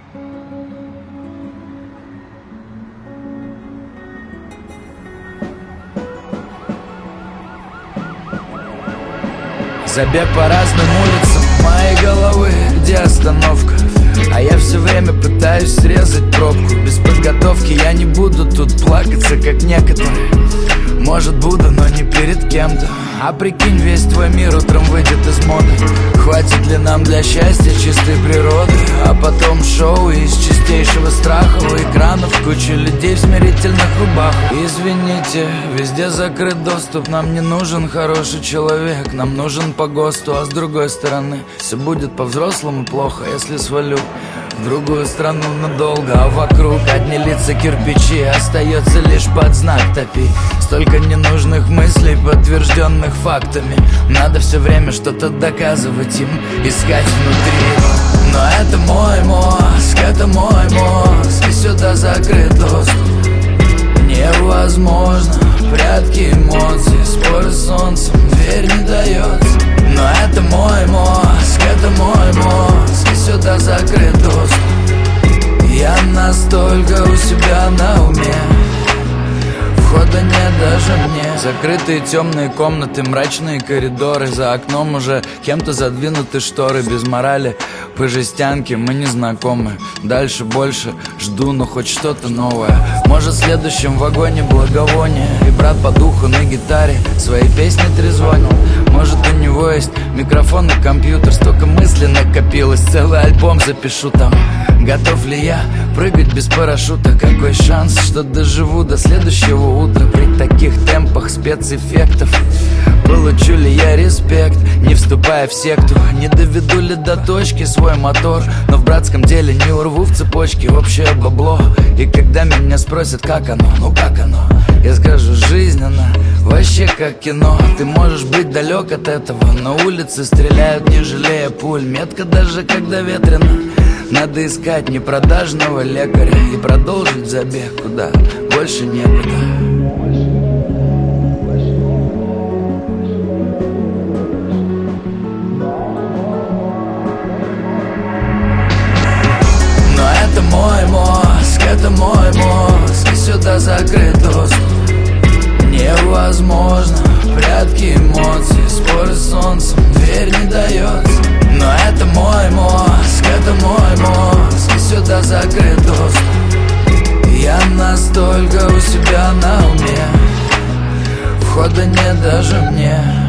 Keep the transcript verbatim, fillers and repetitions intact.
Забег по разным улицам моей головы, где остановка? А я все время пытаюсь срезать пробку. Без подготовки я не буду тут плакаться, как некоторые. Может буду, но не перед кем-то. А прикинь, весь твой мир утром выйдет из моды. Хватит ли нам для счастья чистой природы? А потом шоу из чистейшего страха. У экранов куча людей в смирительных рубахах. Извините, везде закрыт доступ. Нам не нужен хороший человек, нам нужен по ГОСТу. А с другой стороны, все будет по-взрослому плохо, если свалю в другую страну надолго. А вокруг одни лица кирпичи, остается лишь под знак топи. Столько ненужных мыслей, подтвержденных фактами. Надо все время что-то доказывать им, искать внутри. Но это мой мозг, это мой мозг, и сюда закрыт доступ. Невозможно, прятки эмоций, споры с солнцем, дверь не дается. Но это мой мозг, это мой мозг, и сюда закрыт доступ. Я настолько у себя на уме, входа нет даже мне. Закрытые темные комнаты, мрачные коридоры. За окном уже кем-то задвинуты шторы. Без морали, по жестянке мы не знакомы. Дальше больше жду, но хоть что-то новое. Может, в следующем вагоне благовоние, и брат по духу на гитаре свои песни трезвонил. Может, у него есть микрофон и компьютер. Столько мыслей накопилось, целый альбом запишу там. Готов ли я прыгать без парашюта? Какой шанс, что доживу до следующего утра? При таких темпах спецэффектов получу ли я респект, не вступая в секту? Не доведу ли до точки свой мотор? Но в братском деле не урву в цепочке общее бабло. И когда меня спросят, как оно, ну как оно, я скажу, жизнь она вообще как кино. Ты можешь быть далек от этого, на улице стреляют, не жалея пуль. Метко даже когда ветрено. Надо искать непродажного лекаря и продолжить забег, куда больше некуда. Но это мой мозг, это мой мозг, и сюда закрыт доступ. Невозможно, прятки эмоций, споры с солнцем, дверь не дается. Но это мой мозг, это мой мозг, и сюда закрыт доступ. Я настолько у себя на уме, входа нет даже мне.